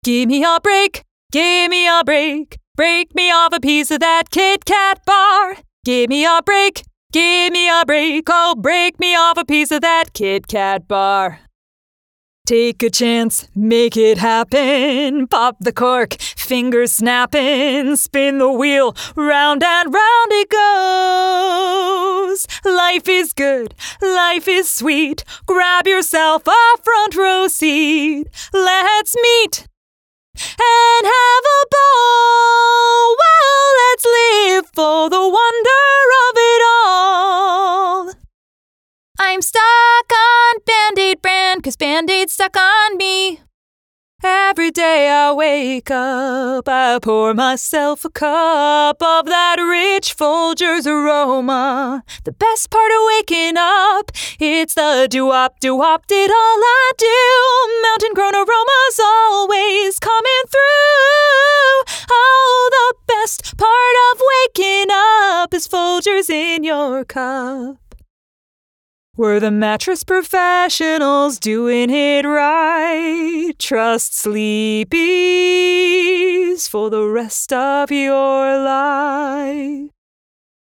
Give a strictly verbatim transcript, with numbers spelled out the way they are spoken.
Give me a break, give me a break. Break me off a piece of that Kit Kat bar. Give me a break, give me a break. Oh, break me off a piece of that Kit Kat bar. Take a chance, make it happen. Pop the cork, fingers snapping. Spin the wheel, round and round it goes. Life is good, life is sweet. Grab yourself a front row seat. Let's meet and have a ball. Well, let's live for the wonder of it all. I'm stuck on Band-Aid brand, 'cause Band-Aid's stuck on me. Every day I wake up, I pour myself a cup of that rich Folgers aroma. The best part of waking up, it's the doo-wop, doo-wop, did all I do. Mountain-grown aromas always coming through. Oh, the best part of waking up is Folgers in your cup. We're the mattress professionals doing it right. Trust Sleepy's for the rest of your life.